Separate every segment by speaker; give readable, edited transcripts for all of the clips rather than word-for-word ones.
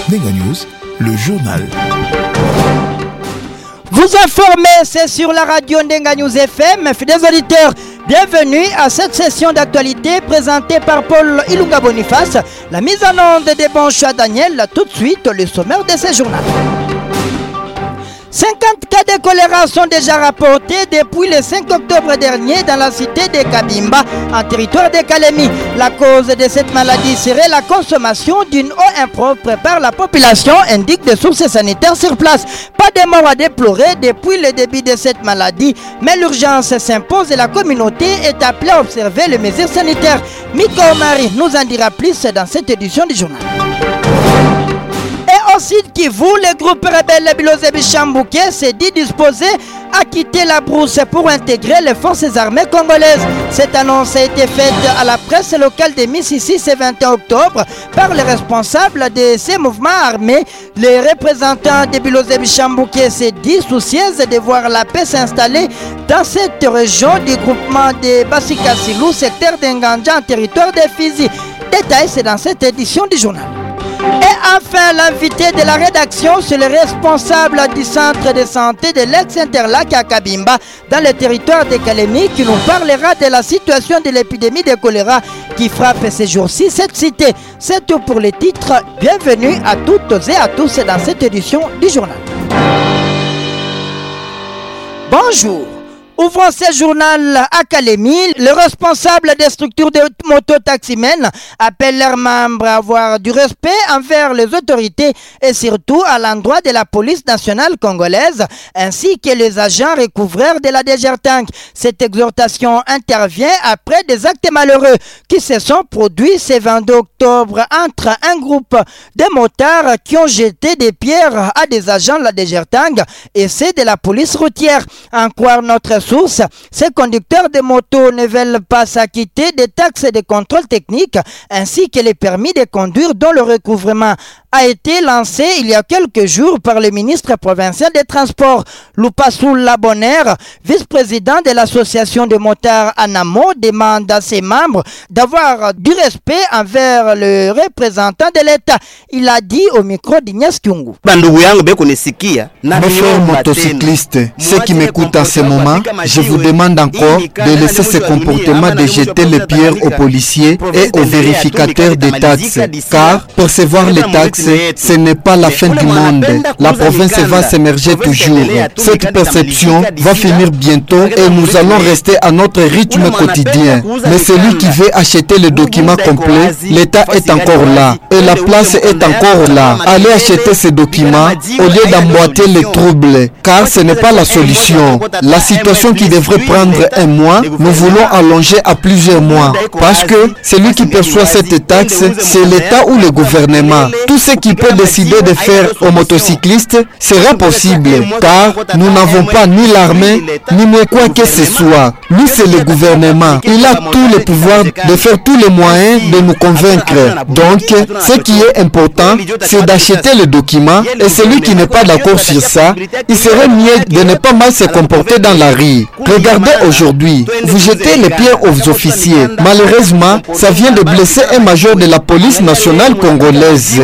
Speaker 1: Nenga News, le journal.
Speaker 2: Vous informez, c'est sur la radio Nenga News FM. Fidèles auditeurs, bienvenue à cette session d'actualité présentée par Paul Ilunga Boniface. La mise en onde des bons choix Daniel, tout de suite le sommaire de ce journal. 50 cas de choléra sont déjà rapportés depuis le 5 octobre dernier dans la cité de Kabimba, en territoire de Kalemi. La cause de cette maladie serait la consommation d'une eau impropre par la population, indique des sources sanitaires sur place. Pas de mort à déplorer depuis le début de cette maladie, mais l'urgence s'impose et la communauté est appelée à observer les mesures sanitaires. Miko Omari nous en dira plus dans cette édition du journal. Au Sud Kivu, le groupe rebelle Bilose Bichambouké s'est dit disposé à quitter la brousse pour intégrer les forces armées congolaises. Cette annonce a été faite à la presse locale de Mississi ce 21 octobre par les responsables de ces mouvements armés. Les représentants de Bilose Bichambouké s'est dit soucieux de voir la paix s'installer dans cette région du groupement de Basikasilou, secteur d'Enganja en territoire de Fizi. Détail, c'est dans cette édition du journal. Et enfin, l'invité de la rédaction, c'est le responsable du centre de santé de l'ex-Interlac à Kabimba, dans le territoire de Kalemi, qui nous parlera de la situation de l'épidémie de choléra qui frappe ces jours-ci cette cité. C'est tout pour les titres. Bienvenue à toutes et à tous dans cette édition du journal. Bonjour. Ouvrant ce journal à Kalemi, le responsable des structures de mototaximènes appelle leurs membres à avoir du respect envers les autorités et surtout à l'endroit de la police nationale congolaise ainsi que les agents recouvreurs de la DGRTANC. Cette exhortation intervient après des actes malheureux qui se sont produits ce 22 octobre entre un groupe de motards qui ont jeté des pierres à des agents de la DGRTANC et ceux de la police routière. En croire notre source, ces conducteurs de motos ne veulent pas s'acquitter des taxes de contrôle technique ainsi que les permis de conduire dont le recouvrement a été lancé il y a quelques jours par le ministre provincial des Transports. Loupassou Labonner, vice-président de l'association des motards Anamo, demande à ses membres d'avoir du respect envers le représentant de l'État. Il a dit au micro d'Ignace Kyungu.
Speaker 3: Mes frères motocyclistes, ceux qui m'écoutent en ce moment, je vous demande encore de laisser ce comportement de jeter les pierres aux policiers et aux vérificateurs des taxes, car percevoir les taxes, ce n'est pas la fin du monde. La province va s'émerger toujours. Cette perception va finir bientôt et nous allons rester à notre rythme quotidien. Mais celui qui veut acheter le document complet, l'État est encore là et la place est encore là. Allez acheter ces documents au lieu d'emboîter les troubles, car ce n'est pas la solution. La situation qui devrait prendre un mois, nous voulons allonger à plusieurs mois, parce que celui qui perçoit cette taxe, c'est l'État ou le gouvernement. Tout ce qui peut décider de faire aux motocyclistes sera possible, car nous n'avons pas ni l'armée, ni quoi que ce soit. Lui, c'est le gouvernement. Il a tout le pouvoir de faire tous les moyens de nous convaincre. Donc, ce qui est important, c'est d'acheter le document, et celui qui n'est pas d'accord sur ça, il serait mieux de ne pas mal se comporter dans la rue. Regardez aujourd'hui, vous jetez les pierres aux officiers. Malheureusement, ça vient de blesser un major de la police nationale congolaise.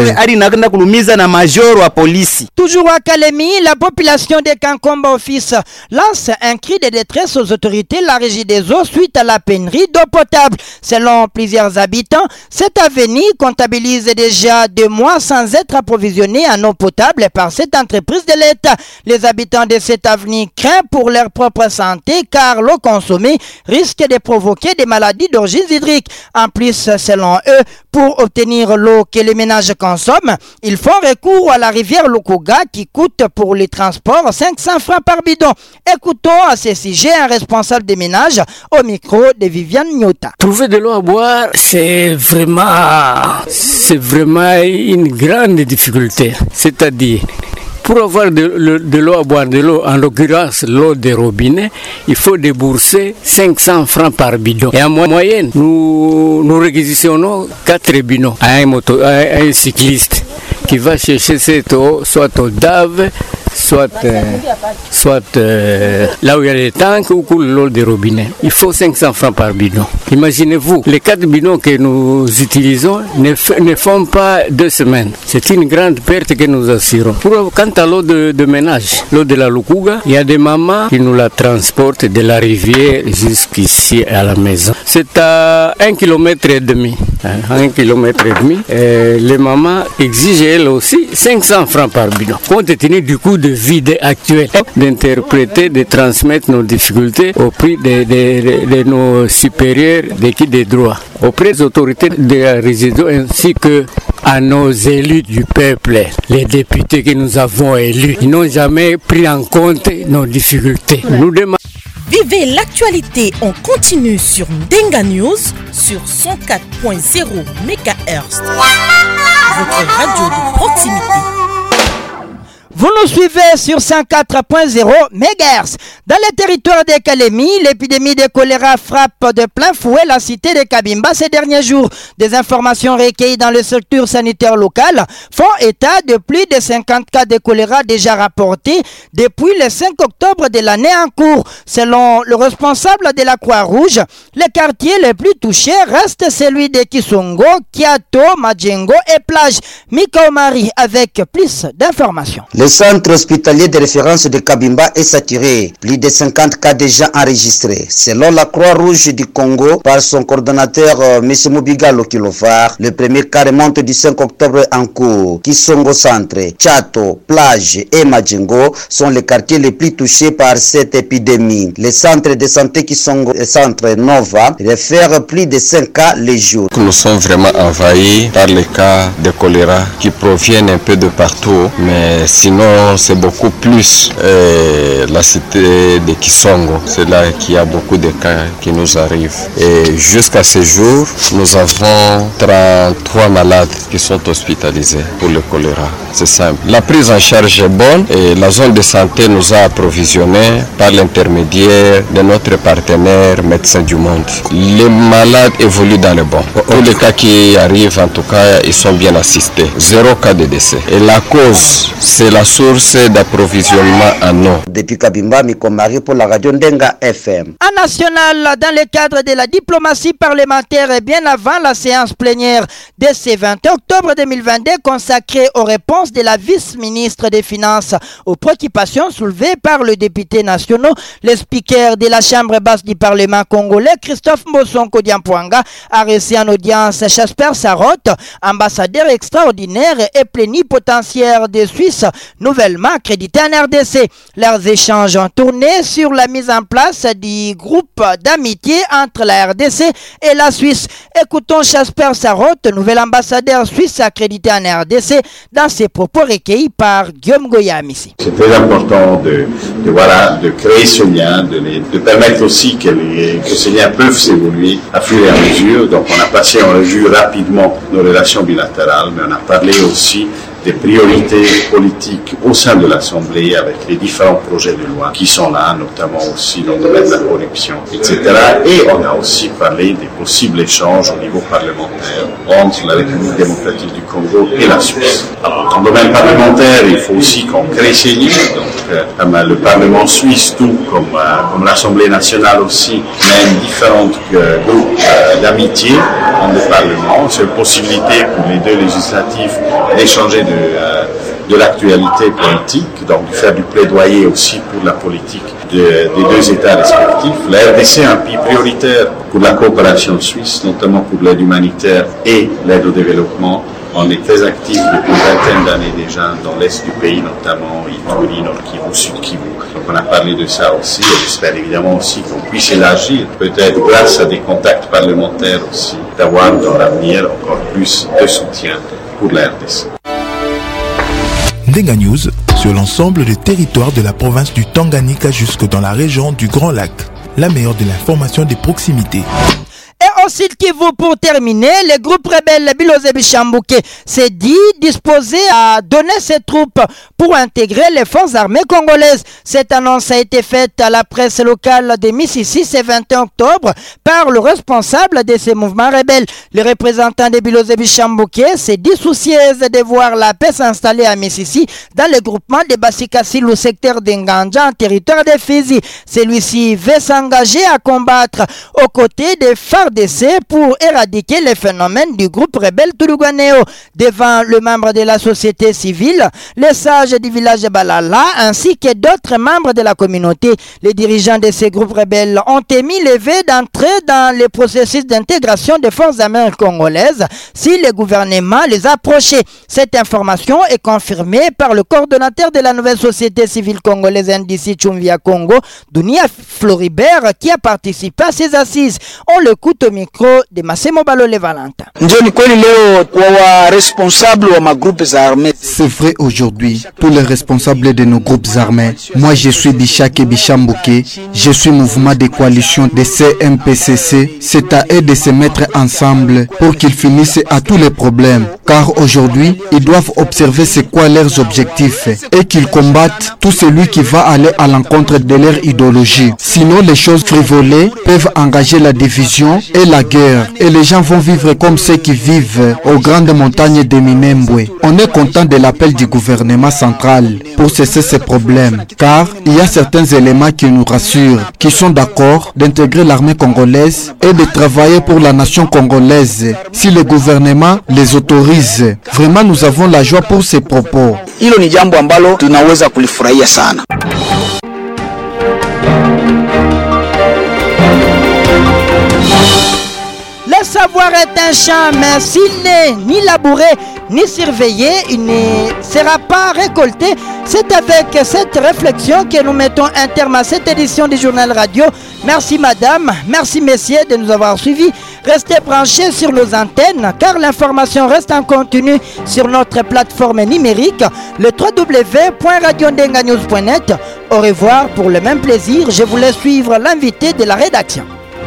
Speaker 2: Toujours à Kalemi, la population de Kankomba Office lance un cri de détresse aux autorités de la régie des eaux suite à la pénurie d'eau potable. Selon plusieurs habitants, cette avenue comptabilise déjà 2 mois sans être approvisionnée en eau potable par cette entreprise de l'État. Les habitants de cette avenue craignent pour leur propre santé car l'eau consommée risque de provoquer des maladies d'origine hydrique. En plus, selon eux, pour obtenir l'eau que les ménages consomment, ils font recours à la rivière Lukuga qui coûte pour les transports 500 francs par bidon. Écoutons à ce sujet un responsable des ménages au micro de Viviane Nyota.
Speaker 4: Trouver de l'eau à boire, c'est vraiment une grande difficulté. C'est-à-dire, pour avoir de l'eau à boire, de l'eau, en l'occurrence l'eau des robinets, il faut débourser 500 francs par bidon. Et en moyenne, nous réquisitionnons 4 bidons à un cycliste qui va chercher cette eau, soit au DAV, soit là où il y a les tanks ou coule l'eau des robinets. Il faut 500 francs par bidon. Imaginez-vous, les 4 bidons que nous utilisons ne font pas 2 semaines. C'est une grande perte que nous assurons. Quant à l'eau de ménage, l'eau de la Lukuga, il y a des mamans qui nous la transportent de la rivière jusqu'ici à la maison. C'est à 1,5 km. 1,5 km. Les mamans exigent elles aussi 500 francs par bidon. Compte tenu du coût de vie actuel, d'interpréter, de transmettre nos difficultés au prix de nos supérieurs d'équipe des droits, auprès des autorités de la résidence ainsi que à nos élus du peuple, les députés que nous avons élus. Ils n'ont jamais pris en compte nos difficultés. Nous demandons.
Speaker 5: Vivez l'actualité en continu sur Ndenga News sur 104.0 MHz. Votre radio de proximité.
Speaker 2: Vous nous suivez sur 104.0 MHz. Dans le territoire de Kalemi, l'épidémie de choléra frappe de plein fouet la cité de Kabimba ces derniers jours. Des informations recueillies dans le secteur sanitaire local font état de plus de 50 cas de choléra déjà rapportés depuis le 5 octobre de l'année en cours. Selon le responsable de la Croix-Rouge, le quartier le plus touché reste celui de Kisongo, Kiato, Majengo et Plage. Mika Omari avec plus d'informations.
Speaker 6: Le centre hospitalier de référence de Kabimba est saturé. Plus de 50 cas déjà enregistrés. Selon la Croix-Rouge du Congo, par son coordonnateur M. Mubiga Lokilovar, le premier cas remonte du 5 octobre en cours. Kisongo Centre, Chato, Plage et Majengo sont les quartiers les plus touchés par cette épidémie. Les centres de santé Kisongo et Centre Nova réfèrent plus de 5 cas les jours.
Speaker 7: Nous sommes vraiment envahis par les cas de choléra qui proviennent un peu de partout, mais sinon c'est beaucoup plus la cité de Kisongo. C'est là qu'il y a beaucoup de cas qui nous arrivent. Et jusqu'à ce jour, nous avons 33 malades qui sont hospitalisés pour le choléra. C'est simple. La prise en charge est bonne et la zone de santé nous a approvisionnés par l'intermédiaire de notre partenaire Médecins du Monde. Les malades évoluent dans le bon. Pour les cas qui arrivent, en tout cas, ils sont bien assistés. 0 cas de décès. Et la cause, c'est la source d'approvisionnement en eau.
Speaker 6: Depuis Kabimba, Mikomari pour la radio Ndenga FM.
Speaker 2: En national, dans le cadre de la diplomatie parlementaire et bien avant la séance plénière de ce 20 octobre 2022 consacrée aux réponses de la vice-ministre des Finances aux préoccupations soulevées par le député national, le speaker de la Chambre basse du Parlement congolais, Christophe Mbosonko Diampoanga, a reçu en audience Jasper Sarotte, ambassadeur extraordinaire et plénipotentiaire de Suisse, nouvellement accrédité en RDC. Leurs échanges ont tourné sur la mise en place du groupe d'amitié entre la RDC et la Suisse. Écoutons Jasper Sarotte, nouvel ambassadeur suisse accrédité en RDC, dans ses propos recueillis par Guillaume Goyam ici.
Speaker 8: C'est très important de créer ce lien, de permettre aussi que ces liens peuvent s'évoluer à fur et à mesure. Donc on a passé en revue rapidement nos relations bilatérales, mais on a parlé aussi des priorités politiques au sein de l'Assemblée avec les différents projets de loi qui sont là, notamment aussi dans le domaine de la corruption, etc. Et on a aussi parlé des possibles échanges au niveau parlementaire entre la République démocratique du Congo et la Suisse. Alors, dans le domaine parlementaire, il faut aussi qu'on crée ces liens. Donc, comme le Parlement suisse, tout comme l'Assemblée nationale aussi, mène différents groupes d'amitié dans le Parlement. C'est une possibilité pour les deux législatifs d'échanger de l'actualité politique, donc de faire du plaidoyer aussi pour la politique des deux États respectifs. La RDC est un pays prioritaire pour la coopération suisse, notamment pour l'aide humanitaire et l'aide au développement. On est très actifs depuis une vingtaine d'années déjà dans l'est du pays, notamment Ituri, Nord Kivu, Sud Kivu. Donc on a parlé de ça aussi et j'espère évidemment aussi qu'on puisse élargir, peut-être grâce à des contacts parlementaires aussi, d'avoir dans l'avenir encore plus de soutien pour la RDC.
Speaker 1: Ndenga News sur l'ensemble des territoires de la province du Tanganyika jusque dans la région du Grand Lac. La meilleure de l'information des proximités.
Speaker 2: Et Au Sud Kivu, pour terminer, le groupe rebelle Bilose Bichambuke s'est dit disposé à donner ses troupes pour intégrer les forces armées congolaises. Cette annonce a été faite à la presse locale de Mississi ce 21 octobre par le responsable de ces mouvements rebelles. Le représentant de Bilose Bichambuke s'est dit soucieuse de voir la paix s'installer à Mississi dans le groupement de Basikasi, au secteur d'Enganja, en territoire de Fizi. Celui-ci veut s'engager à combattre aux côtés des FARDC pour éradiquer les phénomènes du groupe rebelle Toulouganeo. Devant le membre de la société civile, les sages du village de Balala ainsi que d'autres membres de la communauté, les dirigeants de ces groupes rebelles ont émis le vœu d'entrer dans le processus d'intégration des forces armées congolaises si le gouvernement les approchait. Cette information est confirmée par le coordonnateur de la nouvelle société civile congolaise NDC Chumvia Congo, Dunia Floribert, qui a participé à ces assises. On l'écoute au micro de Massimo Balole Valentin.
Speaker 3: C'est vrai aujourd'hui, tous les responsables de nos groupes armés. Moi je suis Bishake Bichambuke, je suis mouvement de coalition de CMPCC. C'est à eux de se mettre ensemble pour qu'ils finissent à tous les problèmes. Car aujourd'hui, ils doivent observer c'est quoi leurs objectifs et qu'ils combattent tout celui qui va aller à l'encontre de leur idéologie. Sinon, les choses frivolées peuvent engager la division et la guerre. Et les gens vont vivre comme ceux qui vivent aux grandes montagnes de Minembwe. On est content de l'appel du gouvernement central pour cesser ces problèmes. Car il y a certains éléments qui nous rassurent, qui sont d'accord d'intégrer l'armée congolaise et de travailler pour la nation congolaise si le gouvernement les autorise. Vraiment, nous avons la joie pour ces propos.
Speaker 9: Hilo ni jambo ambalo tunaweza kulifurahia sana.
Speaker 2: Le savoir est un champ, mais s'il n'est ni labouré ni surveillé, il ne sera pas récolté. C'est avec cette réflexion que nous mettons un terme à cette édition du journal radio. Merci madame, merci messieurs de nous avoir suivis. Restez branchés sur nos antennes car l'information reste en continu sur notre plateforme numérique, le www.radiondenganews.net. Au revoir pour le même plaisir. Je vous laisse suivre l'invité de la rédaction.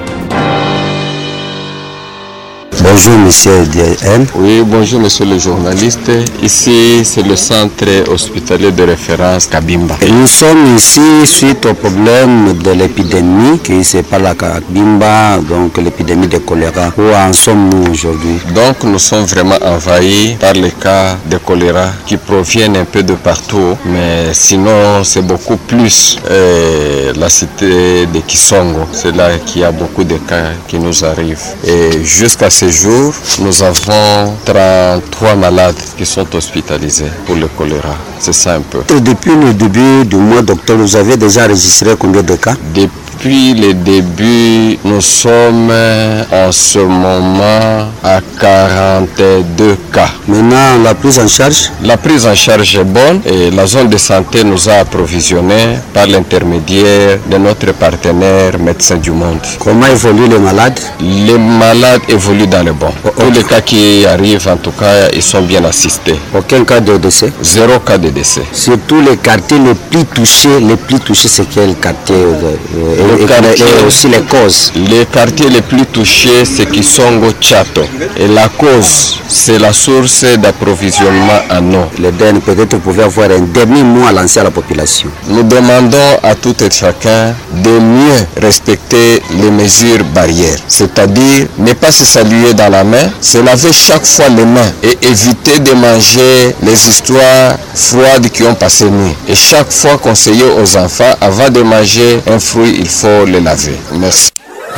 Speaker 10: Bonjour monsieur DM.
Speaker 7: Oui, bonjour monsieur le journaliste. Ici c'est le centre hospitalier de référence Kabimba.
Speaker 10: Et nous sommes ici suite au problème de l'épidémie qui se parle à Kabimba, donc l'épidémie de choléra. Où en sommes-nous aujourd'hui?
Speaker 7: Donc nous sommes vraiment envahis par les cas de choléra qui proviennent un peu de partout, mais sinon c'est beaucoup plus la cité de Kisongo. C'est là qu'il y a beaucoup de cas qui nous arrivent. Et jusqu'à ce jour, nous avons 33 malades qui sont hospitalisés pour le choléra. C'est ça un peu.
Speaker 10: Et depuis le début du mois d'octobre, vous avez déjà enregistré combien de cas?
Speaker 7: Depuis le début, nous sommes en ce moment à 42 cas.
Speaker 10: Maintenant, la prise en charge?
Speaker 7: La prise en charge est bonne et la zone de santé nous a approvisionnés par l'intermédiaire de notre partenaire Médecins du Monde.
Speaker 10: Comment évoluent les malades?
Speaker 7: Les malades évoluent dans le bon. Tous les cas qui arrivent, en tout cas, ils sont bien assistés.
Speaker 10: Aucun cas de décès?
Speaker 7: 0 cas de décès.
Speaker 10: Surtout les quartiers les plus touchés, c'est quel quartier? Et aussi les causes.
Speaker 7: Les quartiers les plus touchés, c'est Kisongo, Chato. Et la cause, c'est la source d'approvisionnement en eau.
Speaker 10: Le DEN peut-être pouvait avoir un demi-mot à lancer à la population.
Speaker 7: Nous demandons à tout et chacun de mieux respecter les mesures barrières. C'est-à-dire ne pas se saluer dans la main, se laver chaque fois les mains et éviter de manger les histoires froides qui ont passé nuit. Et chaque fois conseiller aux enfants, avant de manger un fruit, il faut le laver. Merci.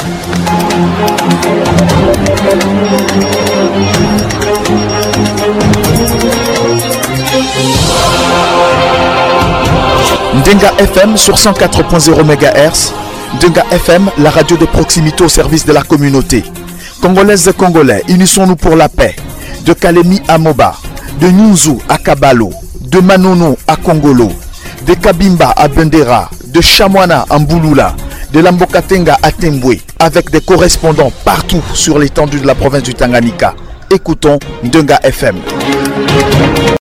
Speaker 1: Ndenga FM sur 104.0 MHz. Ndenga FM, la radio de proximité au service de la communauté. Congolaises et Congolais, unissons-nous pour la paix. De Kalemi à Moba, de Nyunzu à Kabalo, de Manono à Kongolo, de Kabimba à Bendera, de Chamwana à Mbouloula, de Lambokatenga à Tembwe, avec des correspondants partout sur l'étendue de la province du Tanganyika. Écoutons Ndenga FM.